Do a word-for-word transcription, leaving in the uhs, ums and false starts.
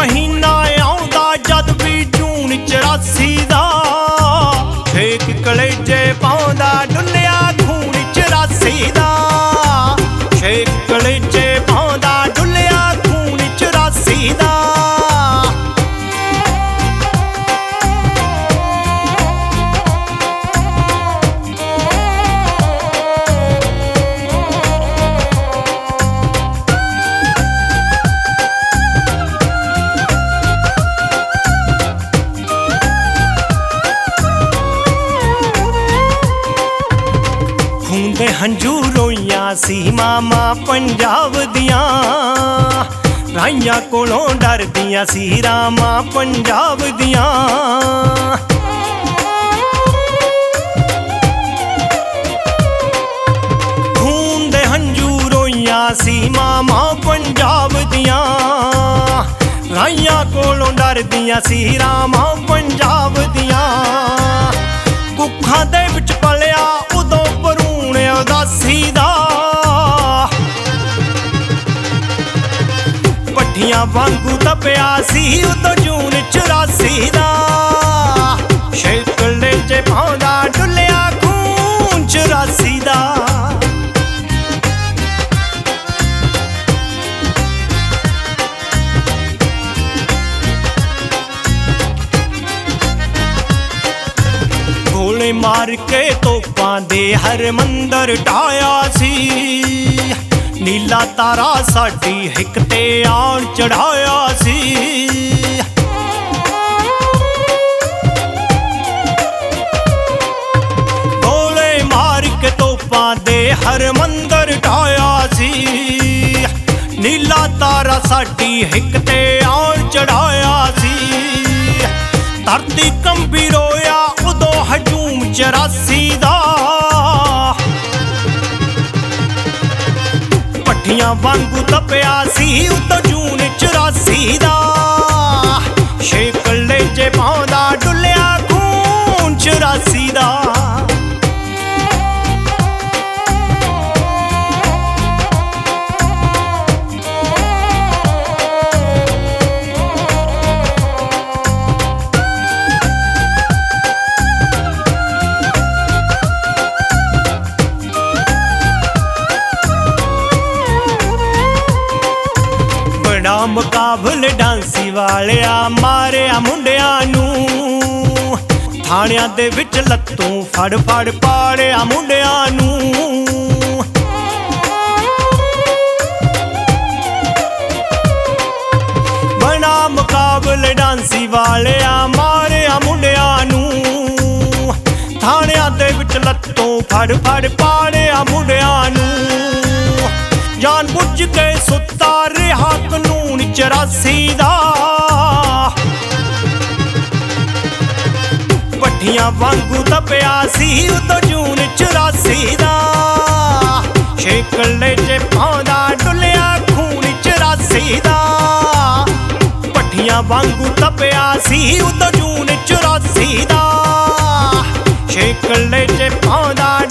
महीना आउंदा जद भी जून चौरासी दा छेक कलेजे पाउंदा डुल्लिया खून चौरासी दा छेक कलेजे पाउंदा डुल्लिया खून चौरासी दा दे हंझू रोइया सी मामा पंजाब दियां राइयां कोलों डरदियां सी रामा पंजाब दियां खून दे हंझू रोइया सी मामा पंजाब दियां राइयां कोलों डरदियां सी रामा पंजाब दियां कुखां दे विच पलिया उदों उदासी दा पट्ठियां वांगू तपिया सी उदों जून चौरासी दा छेक कलेजे पाउंदा डुल्लिया खून चौरासी दा गोले मार के तोपां दे हर मंदर ढाया सी नीला तारा साडी हिक ते आन चढ़ाया सी गोले मार के तोपां दे हर मंदर ढाया सी नीला तारा साडी हिक ते आन चढ़ाया सी धरती कंबी रोया उदों हजूम चौरासी दा पट्ठियां वांगू तपिया सी उदों जून चौरासी दा छेक कलेजे पाउंदा डुल्लिया खून चौरासी दा मुकाबले डांसी वालिया मारिया मुंडिया नूं थाणियां दे विच लत्तों फड़ फड़ पाड़िया मुंडिया नूं बना मुकाबले डांसी वालिया मारिया मुंडिया नूं थाणियां दे विच लत्तों फड़ फड़ पाड़िया मुंडिया नूं जान बुझ के सुता रिहा कानून चौरासी दा पट्ठियां वांगू तपिया सी उदों जून चौरासी दा छेक कलेजे पाउंदा डुल्लिया खून चौरासी दा पट्ठियां वांगू तपिया सी उदों जून चौरासी दा छेक कलेजे पाउंदा